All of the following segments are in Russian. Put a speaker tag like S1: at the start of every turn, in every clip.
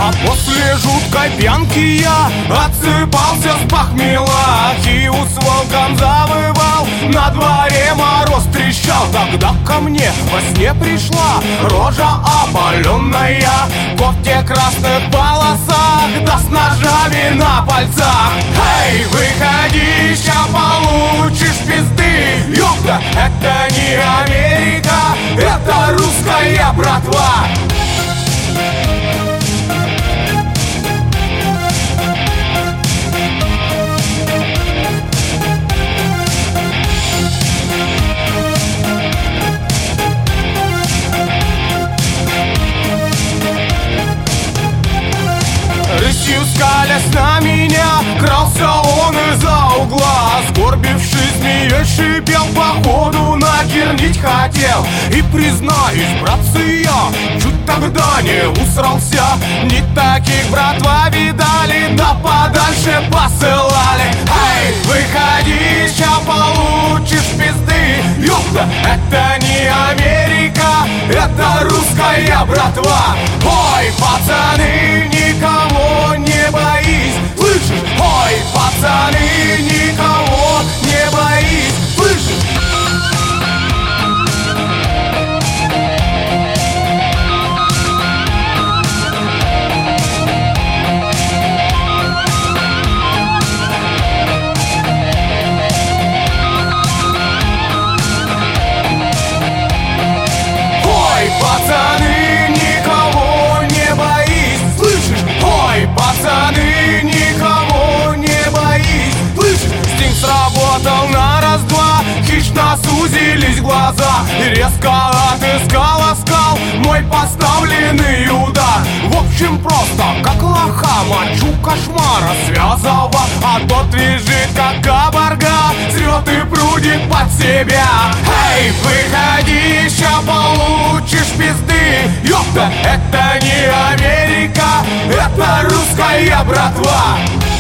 S1: А после жуткой пьянки я отсыпался с похмела и волком завывал, на дворе мороз трещал. Тогда ко мне во сне пришла рожа опаленная, в кофте красных полосах, да с ножами на пальцах. Эй, выходи, ща получишь пизды. Ёпта, это не Америка, это русская братва. Рысью скалясь на меня, крался он из-за угла. Сгорбившись, змеей шипел, походу накернить хотел. И признаюсь, братцы, я чуть тогда не усрался. Не таких, братва, видали, да подальше посылали. Эй, выходи, ща получишь пизды. Ёпта, это не Америка, это русская братва. Ой, пацаны, никого не боись, слышишь? Ой, пацаны, никого не боись, слышишь? Ой, пацаны, никого не боись, слышишь? Ой, пацаны, никого не боись, слышишь? Стинг сработал на раз-два, хищно сузились глаза, и резко отыскал оскал мой поставленный удар. В общем, просто как лоха мочу кошмара связала, а тот лежит как кабарга, срет и прудит под себя. Эй, выходи, ща получишь пизды. Ёпта, это не Америка, это русская братва.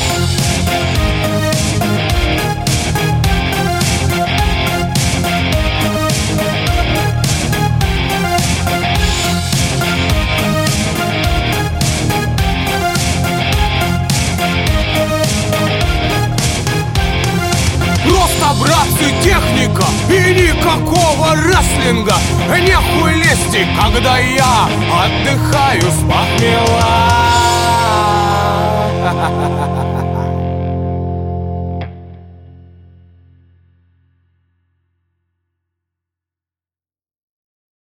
S1: Просто, братцы, техника и никакого рестлинга. Нехуй лезть, когда я отдыхаю с похмела.